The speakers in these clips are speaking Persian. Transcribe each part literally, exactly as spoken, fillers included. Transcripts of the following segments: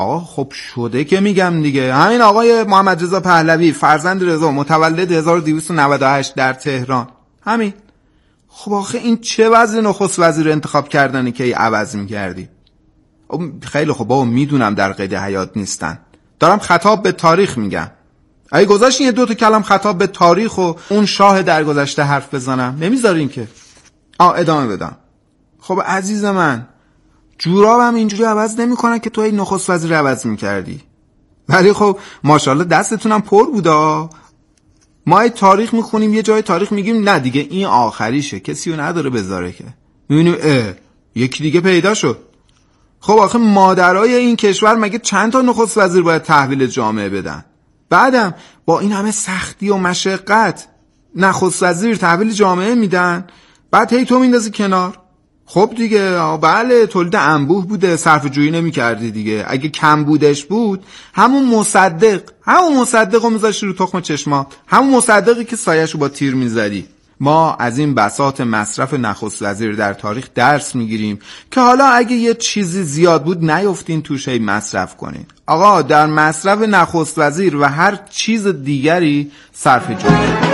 آقا خب شده که میگم دیگه. همین آقای محمد رضا پهلوی فرزند رضا متولد هزار و دویست و نود و هشت در تهران، همین. خب آخه این چه وضع نخست وزیر انتخاب کردنی که ای عوض میکردی؟ خیلی خب بابا میدونم در قید حیات نیستن، دارم خطاب به تاریخ میگم. اگه گذاشتین یه دو تا کلم خطاب به تاریخ و اون شاه درگذشته حرف بزنم، نمیذارین که. آه ادامه بدم. خب عزیز من، جورابم اینجوری عوض نمیکنن که تو ای نخست وزیر عوض میکردی. ولی خب ماشاءالله دستتونم پر بودا. ما ای تاریخ میخونیم یه جای تاریخ میگیم نه دیگه این آخریشه، کسی رو نداره بذاره که. میبینیم اه یکی دیگه پیدا شد. خب آخه مادرای این کشور مگه چند تا نخست وزیر باید تحویل جامعه بدن؟ بعدم با این همه سختی و مشقت نخست وزیر تحویل جامعه میدن، بعد هی تو میندازی کنار. خب دیگه بله تولید انبوه بوده، صرف جویی نمی کردی دیگه. اگه کم بودش بود همون مصدق همون مصدق رو میذاشتی رو تخم چشما، همون مصدقی که سایه‌شو با تیر میزدی. ما از این بساط مصرف نخست وزیر در تاریخ درس میگیریم که حالا اگه یه چیزی زیاد بود نیفتین توشه مصرف کنین. آقا در مصرف نخست وزیر و هر چیز دیگری صرف جویی.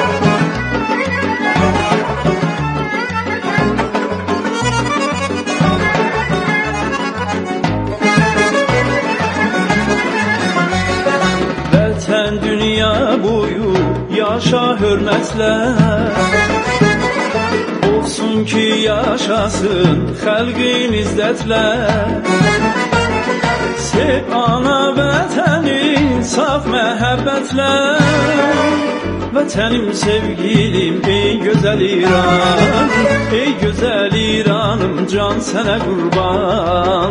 Yaşa hürmetler olsun ki yaşasın xalqin izzətlər. Sev ana vətənin saf məhəbbətlər. Vətənim sevgilim ey gözəl İran, ey gözəl İranım can sənə qurban.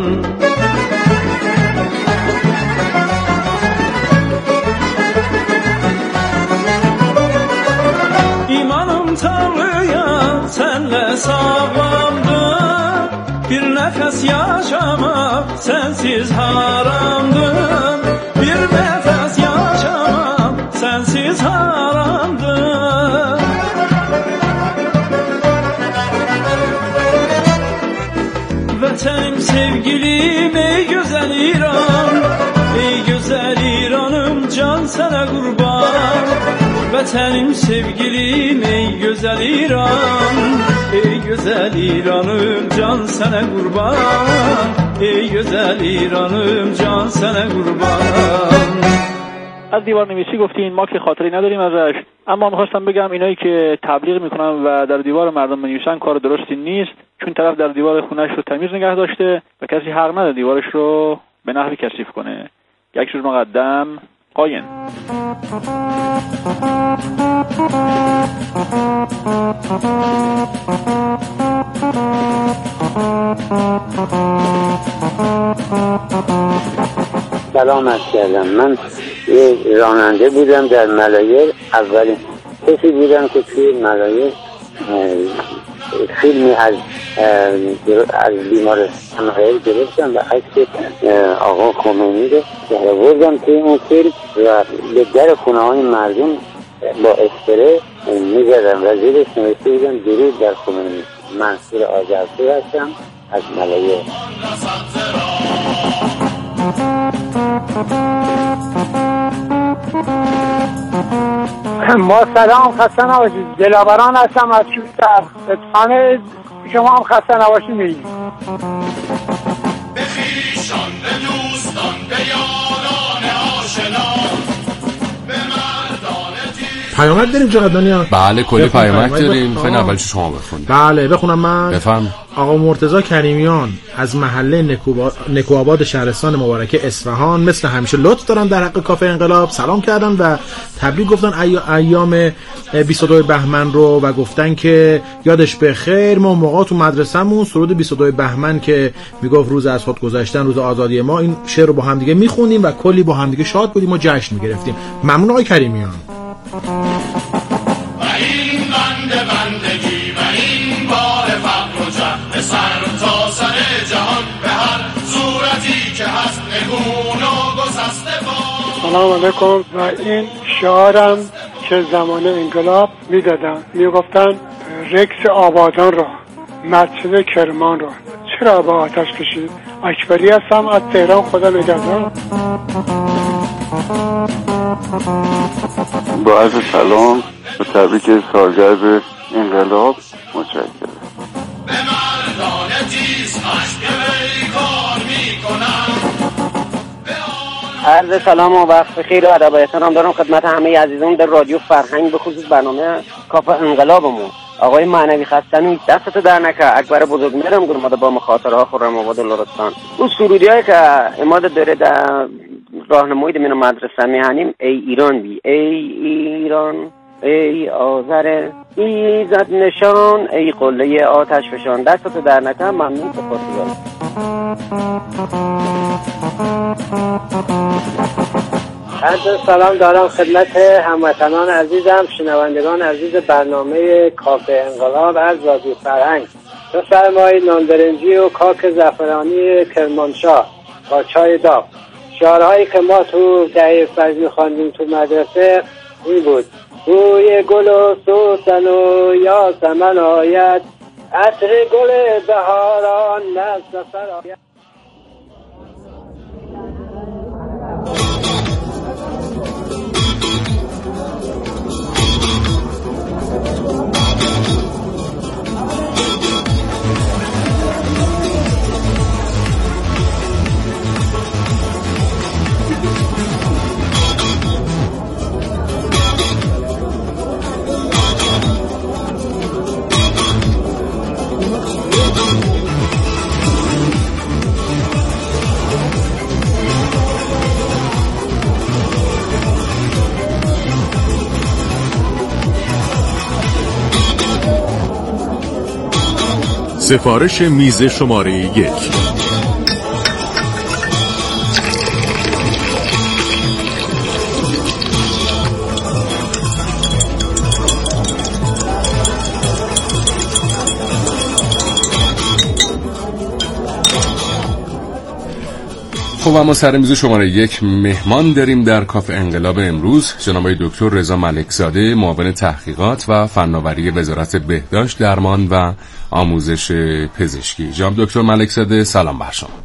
Tanrıya senle sağlamdır, bir nefes yaşamak sensiz haramdır, bir nefes yaşamak sensiz haramdır. Vətənim sevgilim ey güzel İran, ey güzel İranım can sana kurban. Vətənim sevgilim ey gözəl İran, ey gözəl İranım can sənə qurban, ey gözəl İranım can sənə qurban. از دیوار نویسی گفتین، ما که خاطری نداریم ازش، اما میخواستم بگم اینایی که تبلیغ میکنن و در دیوار مردم بنویسن کار درستی نیست، چون طرف در دیوار خونه‌اش رو تمیز نگه داشته و کسی حق نداره دیوارش رو به نحوی کثیف کنه. یک روز مقدم قایم. سلام عرض کردم. من یه راننده بودم در ملایر، اولین کسی بودم که توی ملایر فیلمی از از بیمارستان ملایر گرفتم و عکس آقا خمینی رو بردم توی اون فیلم و به در خونه های مردم با اسپری میزدم و زیرش نوشته بودم درود در خمینی. منصور آذرپور هستم از ملایر. ما سلام، خسته نباشید. دلاوران هستم از شوستر. اتفاقه شما هم خسته نباشید میگیم. به خویشان، به دوستان، به یاران آشنا، به مردان تیز. پیامک داریم چقدر دنیا؟ بله کلی پیامک داریم. خیلی اول شما بخونید. بله بخونم من. بفهم. آقا مرتضی کریمیان از محله نکوبا... نکوآباد شهرستان مبارکه اصفهان مثل همیشه لطف دارن در حق کافه انقلاب سلام کردن و تبریک گفتن ای... ایام بیست و دو بهمن رو و گفتن که یادش به خیر. ما موقع تو مدرسه‌مون سرود بیست و دو بهمن که میگفت روز از خود گذشتن روز آزادی ما، این شعر رو با هم دیگه میخونیم و کلی با هم دیگه شاد بودیم و جشن میگرفتیم. ممنون آقای کریمیان. سر تا سر جهان به هر صورتی که هست نگون و گسسته با. سلام علیکم. و این شعارم که زمان انقلاب میدادن، میگفتن رکس آبادان را، مسجد کرمان را چرا با آتش کشید؟ اکبری هستم از تهران. خدا نگهدار. با عرض سلام و تبریک سالگرد انقلاب. متشکرم. به مردان تیز عشق وی کار میکنم. عرض سلام و وقت بخیر و ادب و احترام دارم خدمت همه عزیزان در رادیو فرهنگ، به خصوص برنامه کافه انقلابمون. آقای معنوی خستمی دستت در نکه. اکبر بزرگمرم گرماده با مخاطره ها خورم آباد لرستان. اون سرودی هایی که اماده داره در راهنمایی من مدرسه میهنیم، ای ایران بی ای ایران، ای آذر ایزد نشان، ای قله آتش فشان. دستت در نکه. ممنون. سپاسگزارم. عرض سلام دارم خدمت هموطنان عزیزم، شنوندگان عزیز برنامه کافه انقلاب از رادیو فرهنگ. دو سر ماهی ناندرنجی و کاک زعفرانی کرمانشاه با چای داغ. شعارهایی که ما تو دهه فجر خواندیم تو مدرسه این بود: بوی گل و سوسن و یاسمن آید، عطر گل بهاران نزد سر آید. سفارش میز شماره یک. خب اما سر میز شماره یک مهمان داریم در کافه انقلاب امروز، جناب دکتر رضا ملکزاده، معاون تحقیقات و فناوری وزارت بهداشت، درمان و آموزش پزشکی. جناب دکتر ملکزاده سلام بر شما.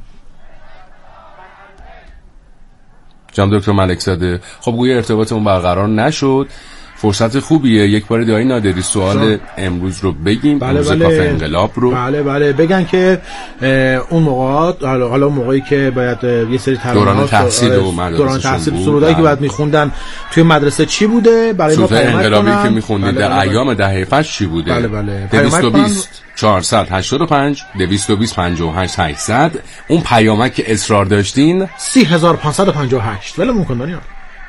جناب دکتر ملکزاده، خب گویا ارتباطمون برقرار نشد. فرصت خوبیه یک بار دیگه نادری سوال امروز رو بگیم. بله امروز بله. کافه انقلاب رو بله بله بگن که اون موقعات حالا حالا موقعی که باید یه سری دوران تحصیل و مدرسه دوران تحصیل سرودایی که بعد میخوندن توی مدرسه چی بوده برای ما پیامک انقلابی کنن. که میخوندید بله در بله. ایام دهه فجر چی بوده؟ بله بله. دویست و بیست چهارصد و هشتاد و پنج دویست و بیست پنجاه و هشت هشتصد. اون پیامک که اصرار داشتین سی هزار و پانصد و پنجاه و هشت. ولمون کن دنیا.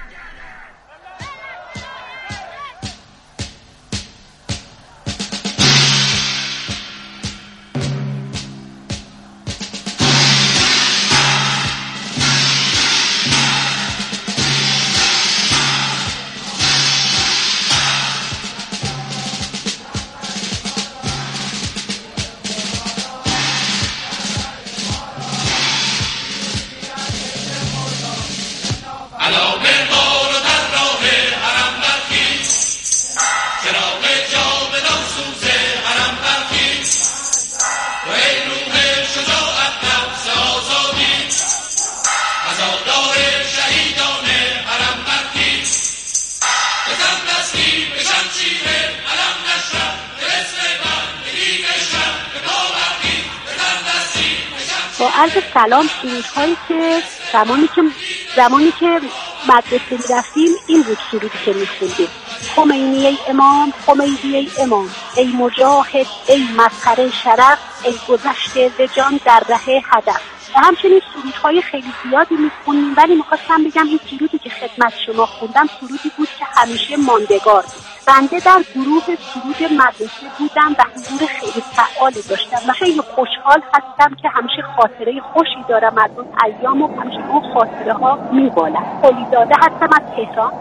عرض سلام. سرودهایی که زمانی که زمانی که مدرسه می‌رفتیم این بود سرودی که می‌خوندیم: خمینی ای امام، خمینی ای امام، ای مجاهد، ای مظهر شرف، ای گذشته ز جان در ره هدف. و همچنین سرودهای خیلی زیادی می‌خوندیم، ولی می‌خواستم بگم این سرودی که خدمت شما خوندم سرودی بود که همیشه ماندگار بود. بنده در گروه سرود مدرسه بودم و حضور خیلی فعالی داشتم و خیلی خوشحال هستم که همیشه خاطره خوشی دارم از اون ایام و همیشه اون خاطره ها میبالم. قلیزاده هستم از تهران.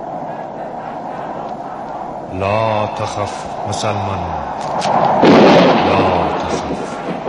لا تخف مسلمان، لا تخف.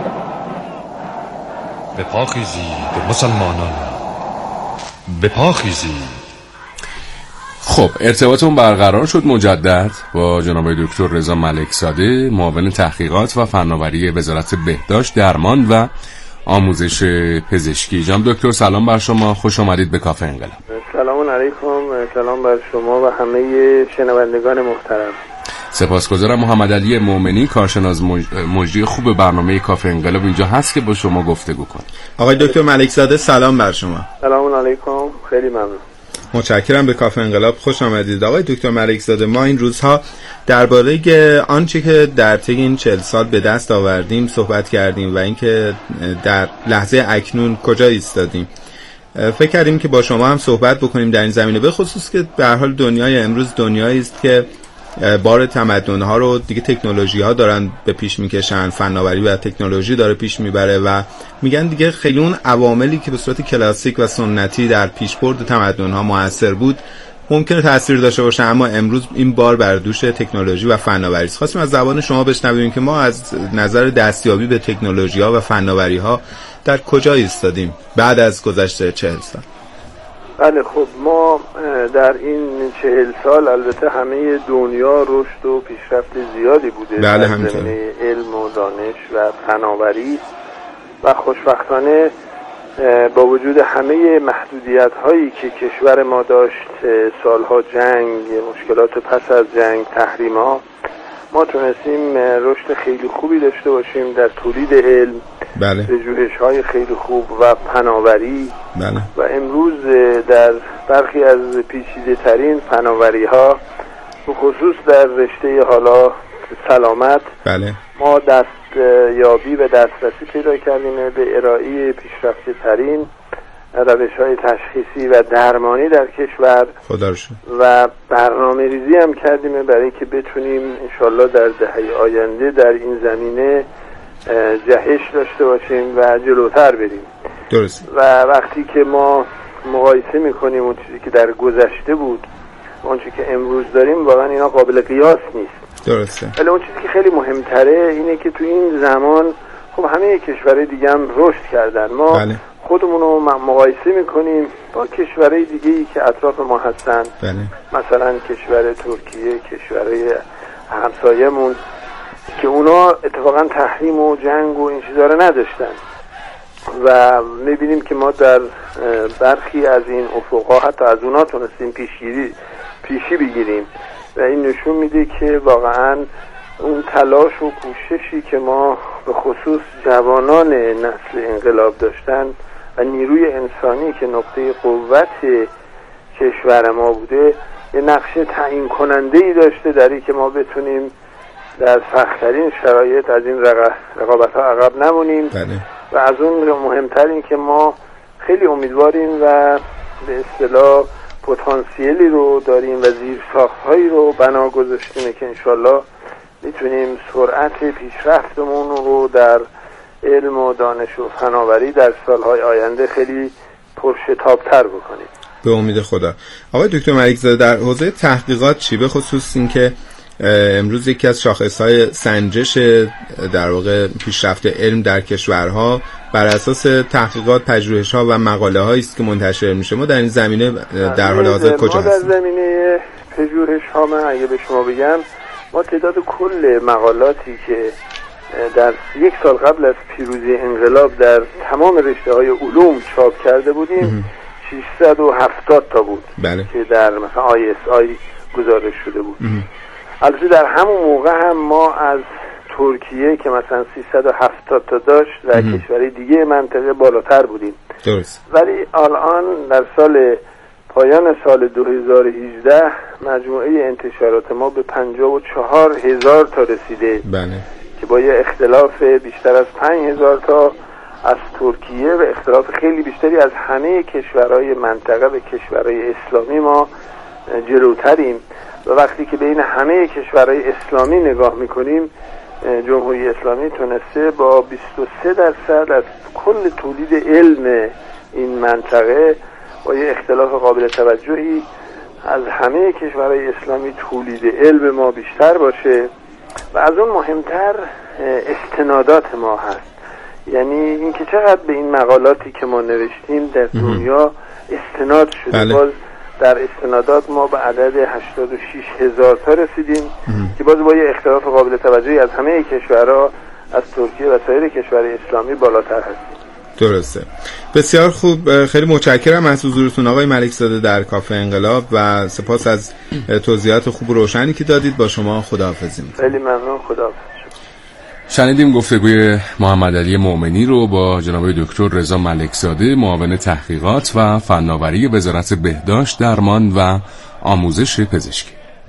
به پا خیزید مسلمانان، به پا خیزید. خب ارتباطمون برقرار شد مجدد با جناب دکتر رضا ملکزاده، معاون تحقیقات و فناوری وزارت بهداشت، درمان و آموزش پزشکی. جناب دکتر سلام بر شما، خوش آمدید به کافه انقلاب. سلام علیکم، سلام بر شما و همه شنوندگان محترم. سپاسگزارم. محمد علی مومنی کارشناس مجری خوب برنامه کافه انقلاب اینجا هست که با شما گفتگو کنه. آقای دکتر ملک زاده سلام بر شما. سلام علیکم، خیلی ممنون. متشکرم، به کافه انقلاب خوش آمدید. آقای دکتر ملک زاده، ما این روزها درباره آنچه که در طی این چهل سال به دست آوردیم صحبت کردیم و اینکه در لحظه اکنون کجا ایستادیم. فکر کردیم که با شما هم صحبت بکنیم در این زمینه، به خصوص که به هر حال دنیای امروز دنیایی است که بار تمدن‌ها رو دیگه تکنولوژی‌ها دارن به پیش میکشن، فناوری و تکنولوژی داره پیش میبره و میگن دیگه خیلی اون عواملی که به صورت کلاسیک و سنتی در پیشبرد تمدن‌ها موثر بود ممکنه تأثیر داشته باشه، اما امروز این بار بر دوش تکنولوژی و فناوری است. خواستیم از زبان شما بشنویم که ما از نظر دستیابی به تکنولوژی‌ها و فناوری‌ها در کجا ایستادیم بعد از گذشته چهل سال. بله، خب ما در این چهل سال البته همه دنیا رشد و پیشرفت زیادی بوده بله در زمینه علم و دانش و فناوری و خوشبختانه با وجود همه محدودیت هایی که کشور ما داشت، سالها جنگ، مشکلات پس از جنگ، تحریم ها، ما تونستیم رشد خیلی خوبی داشته باشیم در تولید علم، بله، پژوهش‌های خیلی خوب و فناوری، بله، و امروز در برخی از پیچیده ترین فناوری ها به خصوص در رشته حالا سلامت، بله، ما دست یابی و دسترسی پیدا کردیم به ارائه پیشرفته ترین روش‌های تشخیصی و درمانی در کشور. خدا رو شکر. و برنامه ریزی هم کردیم برای که بتونیم انشالله در دهه آینده در این زمینه جهش داشته باشیم و جلوتر بریم. درست. و وقتی که ما مقایسه میکنیم اون چیزی که در گذشته بود اون چیزی که امروز داریم، واقعا اینا قابل قیاس نیست. درسته. ولی اون چیزی که خیلی مهمتره اینه که تو این زمان خب همه کشورهای دیگه هم رشد کردن. ما بله. خودمون رو مقایسه میکنیم با کشورهای دیگه‌ای که اطراف ما هستن. بله. مثلا کشور ترکیه، کشورهای همسایه‌مون که اونا اتفاقا تحریم و جنگ و این چیزا رو نداشتن و میبینیم که ما در برخی از این افق‌ها حتی از اونا تونستیم پیشگیری پیشی بگیریم و این نشون میده که واقعا اون تلاش و کوششی که ما به خصوص جوانان نسل انقلاب داشتن و نیروی انسانی که نقطه قوت کشور ما بوده یه نقش تعیین کننده ای داشته در این که ما بتونیم در سخت‌ترین شرایط از این رقابت‌ها عقب نمونیم. بله. و از اون مهمتر این که ما خیلی امیدواریم و به اصطلاح پتانسیلی رو داریم و زیرساخت‌هایی رو بنا گذاشتیم که انشالله میتونیم سرعت پیشرفتمون رو در علم و دانش و فناوری در سالهای آینده خیلی پرشتاب‌تر بکنیم. به امید خدا. آقای دکتر ملک زاده، در حوزه تحقیقات چی، به خصوص این که امروز یکی از شاخص‌های سنجش در واقع پیشرفت علم در کشورها بر اساس تحقیقات، پژوهش‌ها و مقاله‌هایی است که منتشر میشه، ما در این زمینه در حال حاضر کجا هستیم؟ ما در زمینه پژوهش‌ها، من اگه به شما بگم، ما تعداد کل مقالاتی که در یک سال قبل از پیروزی انقلاب در تمام رشته‌های علوم چاپ کرده بودیم ششصد و هفتاد تا بود. بله. که در مثلا آی اس آی گزارش شده بود. البته در همون موقع هم ما از ترکیه که مثلا سیصد و هفتاد تا داشت و کشورهای دیگه منطقه بالاتر بودیم. درست. ولی الان در سال پایان سال دو هزار و هجده مجموعه انتشارات ما به پنجاه و چهار هزار تا رسیده. بله. که با یه اختلاف بیشتر از پنج هزار تا از ترکیه و اختلاف خیلی بیشتری از همه کشورهای منطقه و کشورهای اسلامی ما جلوتریم. و وقتی که بین همه کشورهای اسلامی نگاه میکنیم، جمهوری اسلامی تونسته با بیست و سه درصد از کل تولید علم این منطقه با یه اختلاف قابل توجهی از همه کشورهای اسلامی تولید علم ما بیشتر باشه. و از اون مهمتر استنادات ما هست، یعنی اینکه چقدر به این مقالاتی که ما نوشتیم در دنیا استناد شده. بله. باز در استنادات ما به عدد هشتاد و شش هزار تا رسیدیم که باز با یه اختلاف قابل توجهی از همه کشورها از ترکیه و سایر کشورهای اسلامی بالاتر هستیم. درسته. بسیار خوب، خیلی متشکرم از حضورتون آقای ملک زاده در کافه انقلاب و سپاس از توضیحات خوب و روشنی که دادید. با شما خداحافظی می‌کنم. خیلی ممنون، خداحافظ. شنیدیم گفتگوی محمد علی مومنی رو با جناب دکتر رضا ملک زاده، معاون تحقیقات و فناوری وزارت بهداشت، درمان و آموزش پزشکی.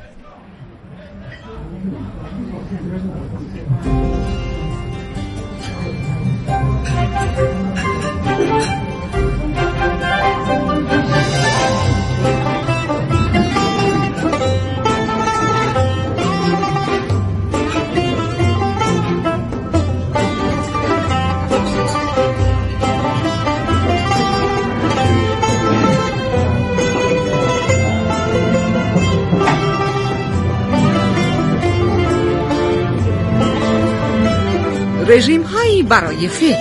رژیم هایی برای فکر.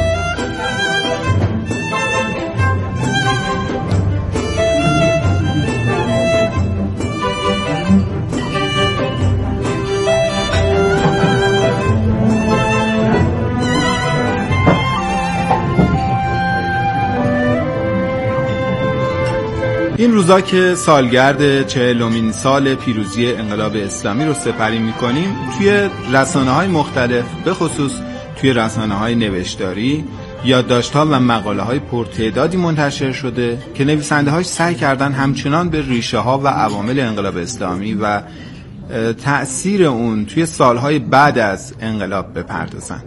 این روزا که سالگرد چهلمین سال پیروزی انقلاب اسلامی رو سپری می‌کنیم، توی رسانه‌های مختلف، به خصوص توی رسانه‌های نوشتاری، یادداشت‌ها و مقاله‌های پرتعدادی منتشر شده که نویسنده‌هاش سعی کردن همچنان به ریشه‌ها و عوامل انقلاب اسلامی و تأثیر اون توی سالهای بعد از انقلاب بپردازن.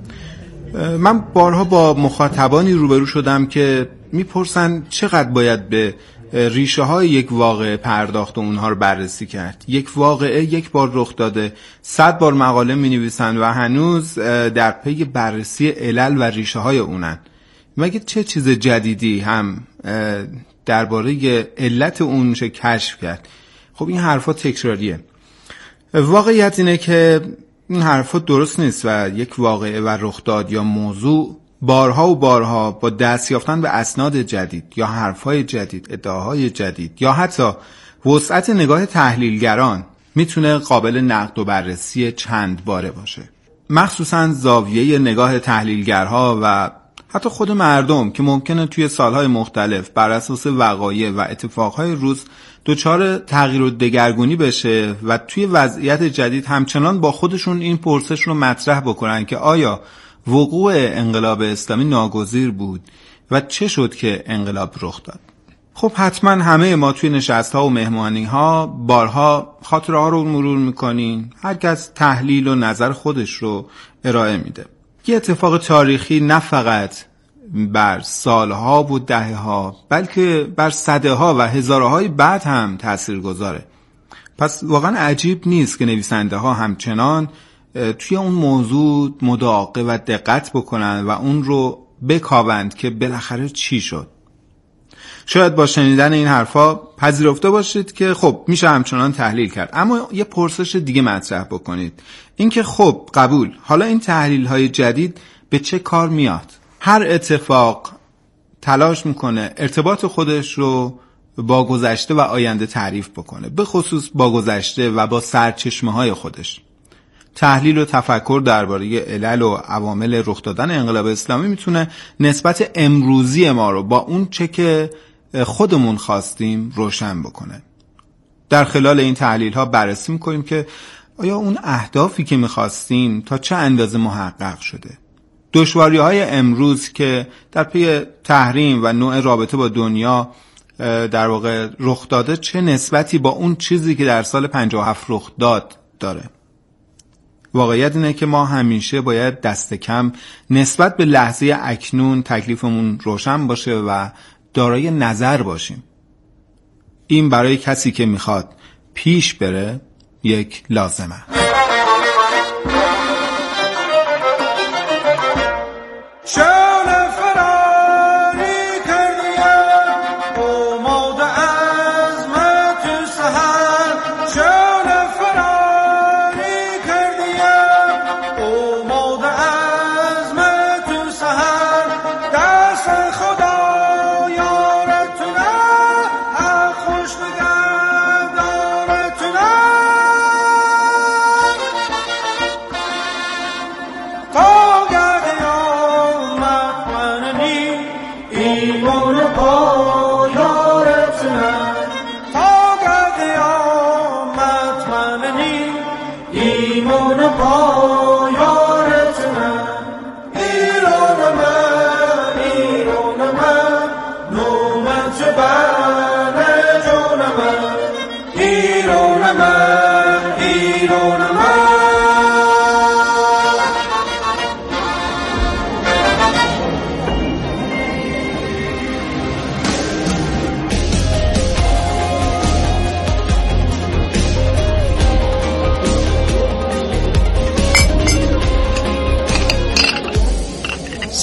من بارها با مخاطبانی روبرو شدم که میپرسن چقدر باید به ریشه های یک واقعه پرداخت و اونها رو بررسی کرد. یک واقعه یک بار رخ داده، صد بار مقاله می نویسن و هنوز در پی بررسی علل و ریشه های اونن. مگه چه چیز جدیدی هم درباره علت اون میشه کشف کرد؟ خب این حرفا تکراریه. واقعیت اینه که این حرفا درست نیست و یک واقعه و رخ داد یا موضوع بارها و بارها با دست یافتن به اسناد جدید یا حرفهای جدید، ادعاهای جدید یا حتی وسعت نگاه تحلیلگران میتونه قابل نقد و بررسی چند باره باشه. مخصوصا زاویه نگاه تحلیلگرها و حتی خود مردم که ممکنه توی سالهای مختلف بر اساس وقایع و اتفاقهای روز دچار تغییر و دگرگونی بشه و توی وضعیت جدید همچنان با خودشون این پرسش رو مطرح بکنن که آیا وقوع انقلاب اسلامی ناگزیر بود و چه شد که انقلاب رخ داد. خب حتما همه ما توی نشست‌ها و مهمانی‌ها بارها خاطره‌ها رو مرور می‌کنین، هر کس تحلیل و نظر خودش رو ارائه میده. یه اتفاق تاریخی نه فقط بر سالها و دهه‌ها بلکه بر صده‌ها و هزارهای بعد هم تاثیرگذاره. پس واقعا عجیب نیست که نویسنده‌ها همچنان توی اون موضوع مداقه و دقت بکنن و اون رو بکاوند که بالاخره چی شد. شاید با شنیدن این حرفا پذیرفته باشید که خب میشه همچنان تحلیل کرد، اما یه پرسش دیگه مطرح بکنید، این که خب قبول، حالا این تحلیل های جدید به چه کار میاد؟ هر اتفاق تلاش میکنه ارتباط خودش رو با گذشته و آینده تعریف بکنه، به خصوص با گذشته و با سرچشمه های خودش. تحلیل و تفکر درباره علل و عوامل رخ دادن انقلاب اسلامی میتونه نسبت امروزی ما رو با اون چه که خودمون خواستیم روشن بکنه. در خلال این تحلیل ها بررسی میکنیم که آیا اون اهدافی که میخواستیم تا چه اندازه محقق شده. دشواری های امروز که در پی تحریم و نوع رابطه با دنیا در واقع رخ داده چه نسبتی با اون چیزی که در سال پنجاه و هفت رخ داد داره. واقعیت اینه که ما همیشه باید دست کم نسبت به لحظه اکنون تکلیفمون روشن باشه و دارای نظر باشیم. این برای کسی که میخواد پیش بره یک لازمه.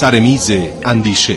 سر میز اندیشه.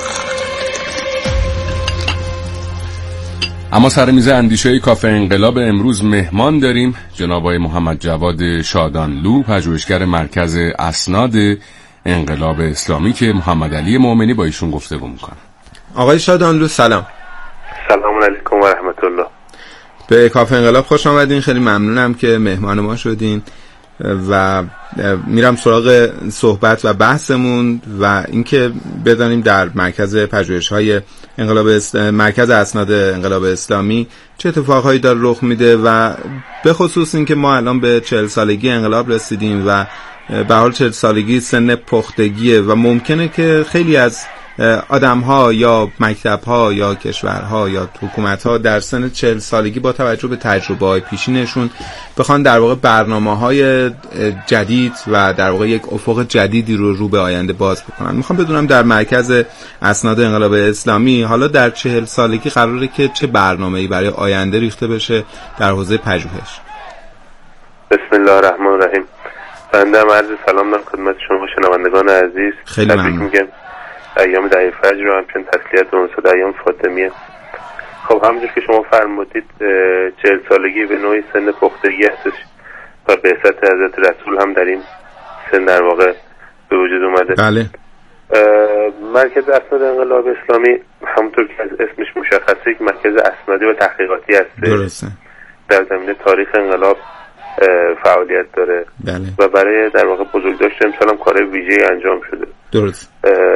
اما سر میز اندیشه کافه انقلاب امروز مهمان داریم جناب آقای محمد جواد شادانلو، پژوهشگر مرکز اسناد انقلاب اسلامی که محمد علی مومنی با ایشون گفتگو میکنه. آقای شادانلو سلام. سلام علیکم و رحمت الله. به کافه انقلاب خوش آمدین. خیلی ممنونم که مهمان ما شدین و میرم سراغ صحبت و بحثمون و اینکه بدانیم در مرکز پژوهش‌های انقلاب است... مرکز اسناد انقلاب اسلامی چه اتفاقهایی داره رخ میده و به خصوص اینکه ما الان به چهل سالگی انقلاب رسیدیم و به حال چهل سالگی سن پختگیه و ممکنه که خیلی از آدم‌ها یا مکتب‌ها یا کشورها یا حکومت‌ها در سن چهل سالگی با توجه به تجربه‌های پیشینشون بخوان در واقع برنامه‌های جدید و در واقع یک افق جدیدی رو رو به آینده باز بکنن. میخوام بدونم در مرکز اسناد انقلاب اسلامی حالا در چهل سالگی قراره که چه برنامه‌ای برای آینده ریخته بشه در حوزه پژوهش؟ بسم الله الرحمن الرحیم. بنده عرض سلام دارم خدمت شما شنوندگان عزیز. خیلی ممنون. ایام دعی فجر و همچنین تسلیت اونصد ایام فاطمیه. خب همونجور که شما فرمودید چهل سالگی به نوعی سن پختگی هستش و بعثت حضرت رسول هم در این سن در واقع به وجود اومده. بله. مرکز اسناد انقلاب اسلامی همونطور که از اسمش مشخصه یک مرکز اسنادی و تحقیقاتی هست. درسته. در زمینه تاریخ انقلاب فعالیت داره. بله. و برای در واقع بزرگداشت امسال هم کار ویژه‌ای انجام شده. درست.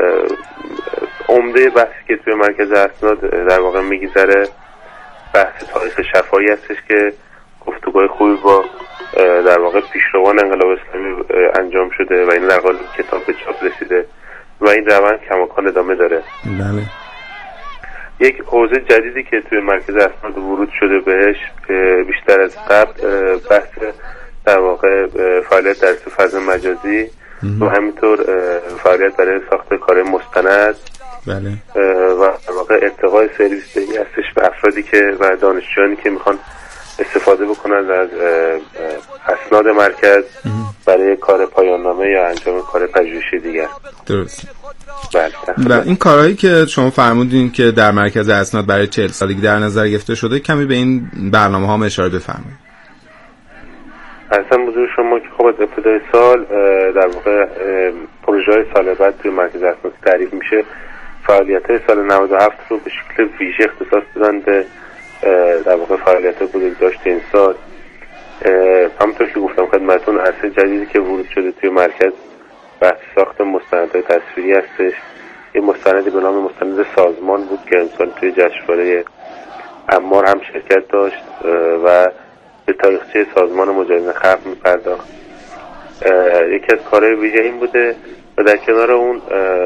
عمده بحثی که توی مرکز اسناد در واقع میگذره بحث تاریخ شفاهی هستش که گفتگوهای خوبی با در واقع پیشروان انقلاب اسلامی انجام شده و این در قالب کتاب به چاپ رسیده و این روند کماکان ادامه داره. بله. یک حوزه جدیدی که توی مرکز اسناد ورود شده بهش بیشتر از قبل بحث در واقع فعالیت در فضای مجازی و همینطور فعالیت برای ساخت کار مستند. بله. و در واقع ارتقای سرویس دهی هستش به افرادی که و دانشجویانی که میخوان استفاده بکنن از اسناد مرکز برای کار پایان نامه یا انجام کار پژوهشی دیگر. درست. بله. و این کارهایی که شما فرمودین که در مرکز اسناد برای چهل سالگی در نظر گرفته شده کمی به این برنامه ها اشاره بفرمایید. اصلا موضوع شما که خب از ابتدای سال در واقع پروژه های سال بعد توی مرکز اسناد تعریف میشه فعالیت های سال نود و هفت رو به شکل ویژه اختصاص دادن به در واقع فعالیت بزرگداشت این سال. همونطور که گفتم خدمتتون عرصه جدیدی که ورود شده توی مرکز بحث ساخت مستندهای تصویری هستش. یه مستندی به نام مستند سازمان بود که امسال توی جشنواره عمار هم شرکت داشت و به تاریخچه سازمان مجاهدین خلق می‌پرداخت. یکی از کارهای ویژه این بوده و در کنار اون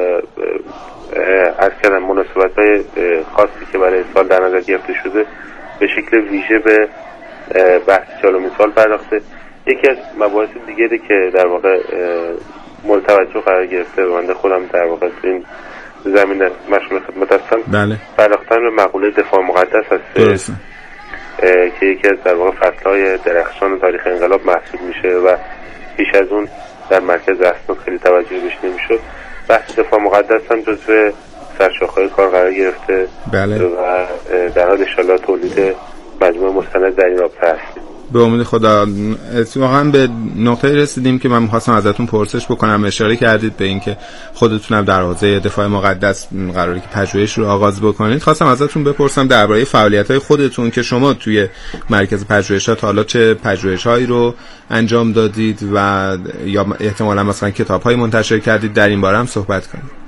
از کردن مناسبت‌های خاصی که برای سال در نظر گرفته شده به شکل ویژه به بحث چهلمین سال پرداخته. یکی از مباحث دیگری که در واقع مورد توجه قرار گرفته و من خودم در واقع این زمینه مشغول خدمت هستم بله. پرداختن به مقوله دفاع مقدس هست. درسته. که یکی از در واقع فصل‌های درخشان تاریخ انقلاب محسوب میشه و پیش از اون در مرکز اسناد خیلی توجه بهش نمیشد. بحث دفاع مقدس هم جزو سرشاخه‌های کار قرار گرفته. بله. و در حال انشالله تولید مجموعه مستند در این رابطه هست. به امید خدا. واقعا به نقطه رسیدیم که من می‌خواستم ازتون پرسش بکنم. اشاره کردید به اینکه خودتونم در حوزه دفاع مقدس قراره که پژوهش رو آغاز بکنید. خواستم ازتون بپرسم درباره فعالیت‌های خودتون که شما توی مرکز پژوهشات حالا چه پژوهش‌هایی رو انجام دادید و یا احتمالاً مثلا کتاب‌های منتشر کردید در این باره هم صحبت کنید.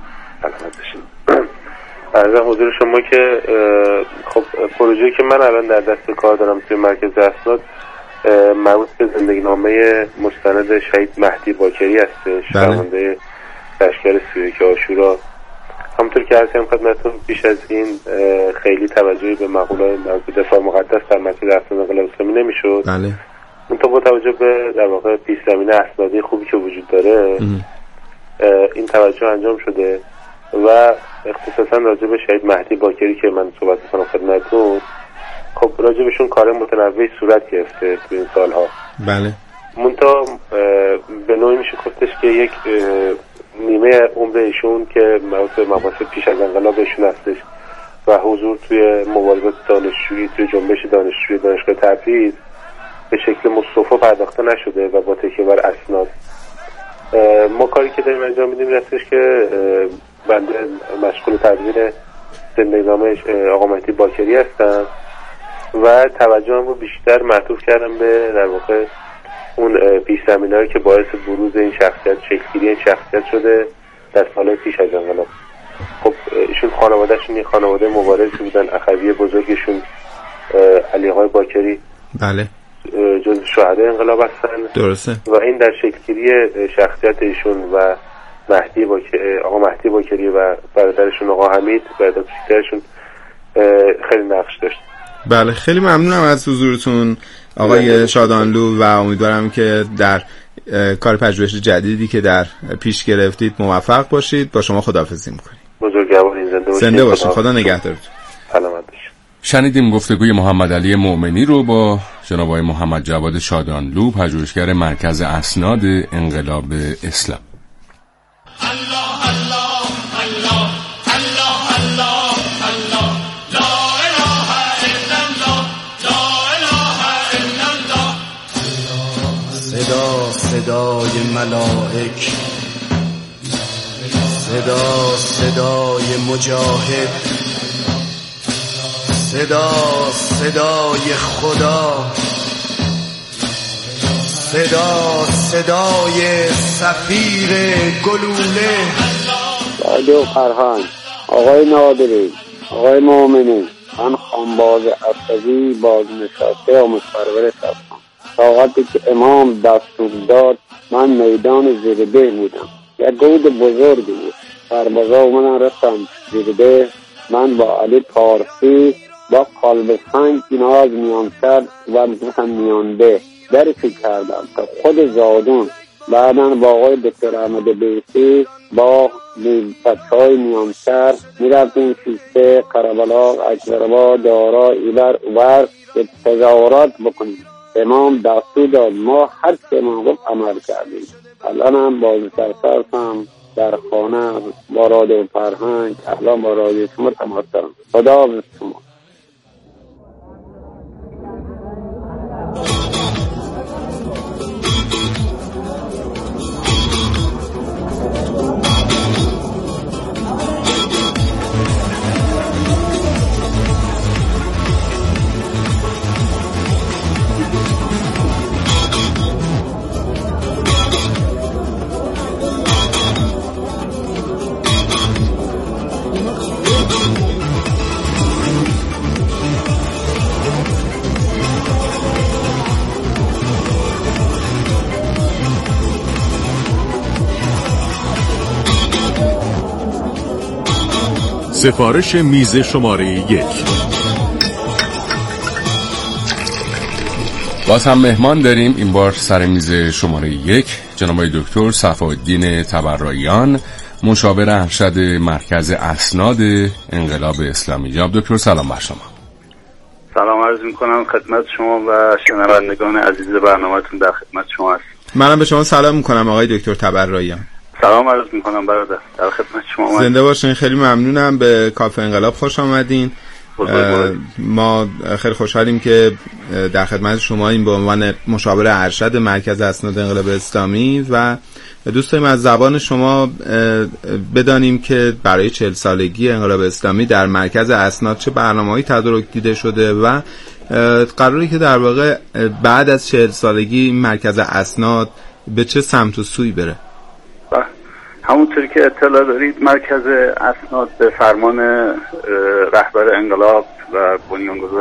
عرض حضور شما که خب پروژه‌ای که من الان در دست کار دارم توی مرکز اسناد مربوط به زندگی نامه مستند شهید مهدی باکری هستش. فرمانده لشکر سی و یک عاشورا. همونطور که عرض کردم خدمتتون پیش از این خیلی توجهی به مقوله دفاع مقدس در مرکز اسناد انقلاب اسلامی نمیشد. بله. اون تو با توجه به در واقع پیش زمینه اسنادی خوبی که وجود داره ام. این توجه انجام شده و اختصاصا راجع به شهید مهدی باکری که من صحبت می‌کنم خدمتتون. خب راجع بهشون کار متنوعی صورت گرفته تو این سالها. بله. منتها به نوعی میشه گفتش که یک نیمه عمر ایشون که مربوط مباحث پیش از انقلاب ایشون هستش و حضور توی مبارزات دانشجویی توی جنبش دانشجویی دانشگاه تبریز به شکل مصطفی پرداخته نشده و با تکیه بر اسناد. ما کاری که داریم انجام میدیم این هستش که بنده مشغول تدوین زندگینامه آقا مهدی باکری هستم و توجهم رو بیشتر معطوف کردم به در واقع اون پیش زمینه‌ای که باعث بروز این شخصیت شکل‌گیری این شخصیت شده در سالهای پیش از انقلاب. خب ایشون خانواده‌شون یه خانواده مبارزی بودن، اخوی بزرگشون علی آقای باکری بله جز شهدای انقلاب هستن. درسته. و این در شکل‌گیری شخصیت ایشون و مهدی باکری، آقا مهدی باکری و برادرشون آقا حمید برادر کوچیک‌ترشون خیلی نقش داشت. بله خیلی ممنونم از حضورتون آقای شادانلو و امیدوارم که در کار پژوهش جدیدی که در پیش گرفتید موفق باشید. با شما خداحافظی می‌کنیم. بزرگوارین زنده باشید. زنده باشید. خدا نگهدارتون. سلامت باشید. شنیدیم گفتگوی محمد علی مؤمنی رو با جناب آقای محمد جواد شادانلو، پژوهشگر مرکز اسناد انقلاب اسلام. صدا صدای ملائک، صدا صدای مجاهد، صدا صدای خدا، صدا صدای سفیر گلوله. رادیو فرهنگ، آقای نادری، آقای مؤمنی، من خانباز اسدی بازنشسته و متفرور هستم. تا وقتی که امام دستور داد من میدان زیرده بودم، یک گود بزرگی بود. سربازا اومدن رفتم زیرده، من با علی پارسی با قلب سنگ اینا از میان کرد و مثلا میانده درکی کردم تا خود زادون. بعدا با آقای دکتر احمد بیسی با بچه های میانشهر میرفتیم شیسته، کربلا، اکبرآباد، دارا، ایلر اوبر تظاهرات بکنیم. امام دستور داد، ما هر چه امام گفت عمل کردیم. الان هم باز سرسرسم در خانه با رادیو فرهنگ، الان با رادیو شما تماس دارم. خدا حافظ شما. سفارش میز شماره یک. باز هم مهمان داریم، این بار سر میز شماره یک جناب دکتر صفاالدین تبرائیان، مشاور ارشد مرکز اسناد انقلاب اسلامی. جناب دکتر سلام بر شما. سلام عرض میکنم خدمت شما و شنوندگان عزیز برنامه‌تون، در خدمت شما هستم. منم به شما سلام میکنم آقای دکتر تبرائیان. سلام عرض میکنم برادر، در خدمت شما. زنده باشین. خیلی ممنونم، به کافه انقلاب خوش آمدین. ما خیلی خوشحالیم که در خدمت شما این به عنوان مشاور ارشد مرکز اسناد انقلاب اسلامی و دوست داریم از زبان شما بدانیم که برای چهل سالگی انقلاب اسلامی در مرکز اسناد چه برنامه‌ای تدارک دیده شده و قراری که در واقع بعد از چهل سالگی این مرکز اسناد به چه سمت و سوی بره. همونطوری که اطلاع دارید مرکز اسناد به فرمان رهبر انقلاب و بنیانگذار